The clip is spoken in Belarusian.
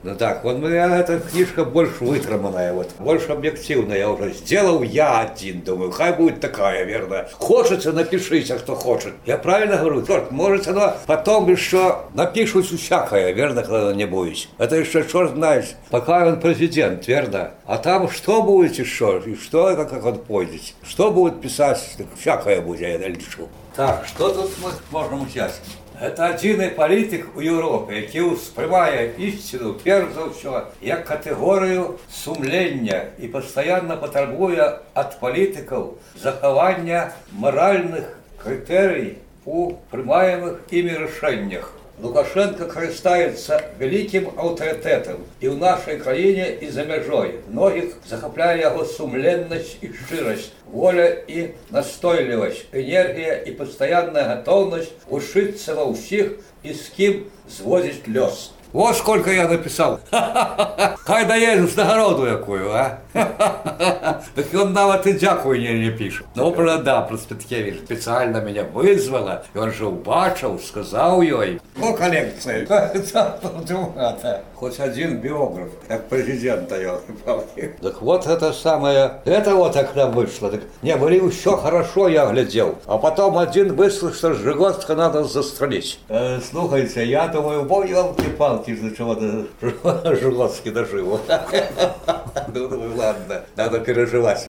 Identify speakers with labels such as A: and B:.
A: Ну так, вот эта книжка больше вытраманная, вот, больше объективная уже. Сделал я один, думаю, хай будет такая, верно. Хочется, напишите, кто хочет. Я правильно говорю? Черт, может, оно потом еще напишут всякое, верно, когда не будет. Это еще черт знает, пока он президент, верно. А там что будет еще, и что, как он пойдет. Что будет писать, так всякое будет, я решу. Так, что тут мы можем взять? Это один політик у Європі, який сприймає істину, перш за все, як категорію сумління і постійно потребує від політиків заховання моральних критерій у приймаємих іми рішеннях. Лукашенко користається великим авторитетом і в нашій країні, і за межою. Многих захопляє його сумленність і щирість, воля і настойлівість, енергія і постійна готовність ушитися во всіх і з ким звозить льос. Вот сколько я написал. Хай дає з нагороду якою, а? Так он навіть і дякую не пише. Ну, правда, Проспеткевич спеціально мене визвала, він же убачив, сказав їй. Ну, колекція. Хоть один биограф, как президента я. Так вот это самое, это вот как нам вышло. Так, не, были все хорошо, я глядел. А потом один выслал, что Жиготска надо застрелить. Слухайте, я думаю, елки-палки, из-за чего-то Жиготский дожил. Ну, ладно, надо переживать.